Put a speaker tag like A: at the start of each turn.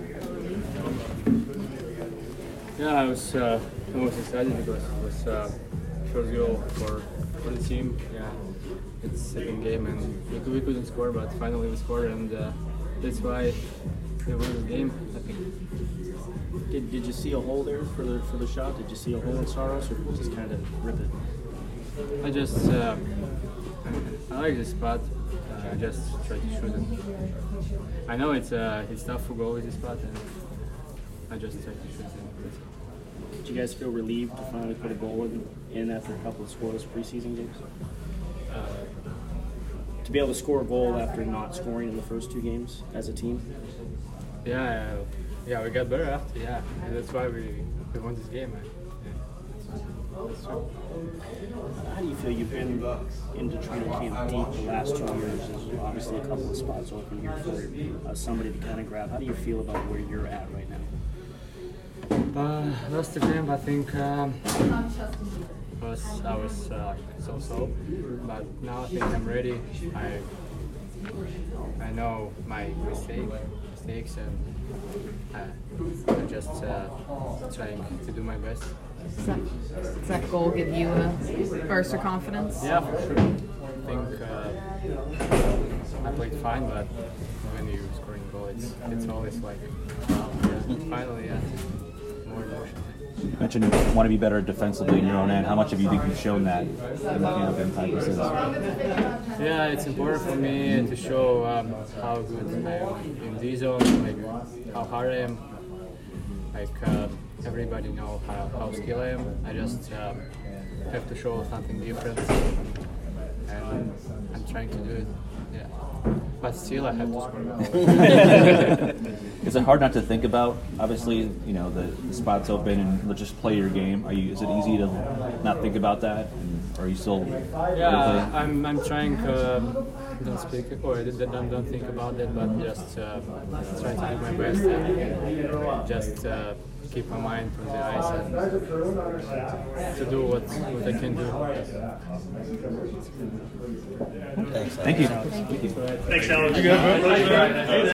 A: Yeah, I was excited because it was first goal for the team. Yeah, it's second game and we couldn't score, but finally we scored, and that's why we won the game, I think.
B: Did you see a hole there for the shot? Did you see a hole in Saros, or did you just kind of rip it?
A: I just I like this spot. I just try to shoot it. I know it's tough to go with this spot, and I just try to shoot it.
B: Did you guys feel relieved to finally put a goal in after a couple of scoreless preseason games? To be able to score a goal after not scoring in the first two games as a team?
A: Yeah, we got better after. Yeah, and that's why we won this game. That's true.
B: How do you feel? You've been into training camp deep the last 2 years. There's obviously a couple of spots open here for somebody to kind of grab. How do you feel about where you're at right now?
A: Last game, I think I was so-so, but now I think I'm ready. I know my mistakes, and I'm just trying to do my best.
C: Does that goal give you a burst of confidence?
A: Yeah, for sure. I think I played fine, but when you scoring a goal, it's always like, finally, more emotion.
D: You mentioned you want to be better defensively in your own end. How much of you think you've shown that in the camp and practices?
A: Yeah, it's important for me to show how good I am in this zone, like how hard I am. Like everybody know how skilled I am. I just have to show something different, and I'm trying to do it. Yeah, but still I have to score.
D: Is it hard not to think about? Obviously, you know the spot's open, and let's just play your game. Is it easy to not think about that? Or are you still?
A: Yeah, I'm trying. Don't speak or don't think about that, but just try to do my best and just keep my mind on the ice and to do what I can do.
D: Thank you.
B: Thanks, Alex.